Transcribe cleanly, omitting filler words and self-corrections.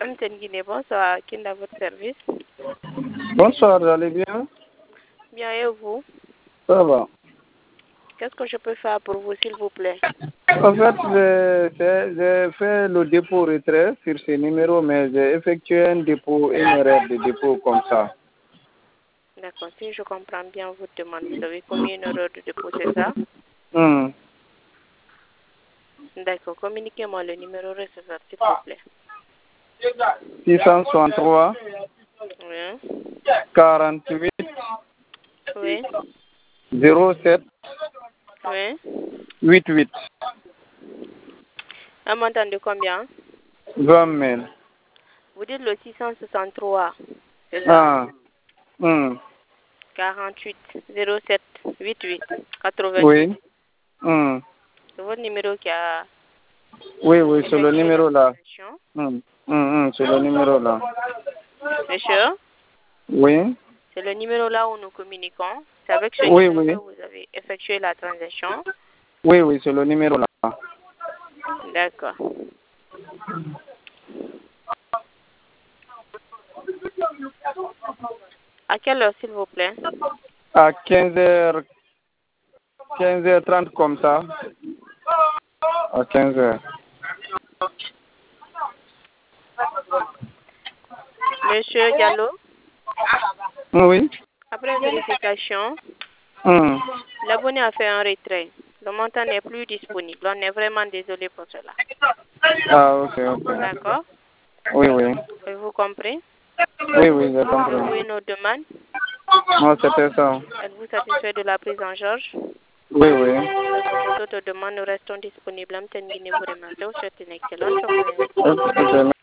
Amten Guinée, bonsoir. Qui est à votre service? Bonsoir, vous allez bien? Bien, et vous? Ça va. Qu'est-ce que je peux faire pour vous, s'il vous plaît? En fait, j'ai fait le dépôt retrait sur ce numéro, mais j'ai effectué une erreur de dépôt comme ça. D'accord, si je comprends bien votre demande, vous avez commis une erreur de dépôt, c'est ça? D'accord, communiquez-moi le numéro receveur, s'il vous plaît. 663 Oui. 48 Oui. 07 Oui. 88 Un montant de combien? 20 000. Vous dites le 663, c'est ça? 48 07 88 88. Oui. C'est votre numéro qui a Oui, c'est le effectué numéro la là. transaction. C'est le numéro là. Monsieur, Oui. c'est le numéro là où nous communiquons. C'est avec ce Oui, numéro que oui. vous avez effectué la transaction. Oui, c'est le numéro là. D'accord. À quelle heure, s'il vous plaît? À 15h30 comme ça. À 15h. Monsieur Diallo, Oui. après vérification, l'abonné a fait un retrait. Le montant n'est plus disponible. On est vraiment désolé pour cela. Ah, ok. D'accord? Oui. Avez-vous compris? Oui, j'ai compris. Oui, nos demandes. Non, c'était ça. Êtes-vous satisfait de la prise en charge? Oui. Pour d'autres demandes, nous restons disponibles. Amten Guinée vous remercie. Vous souhaite une excellente journée. Ok,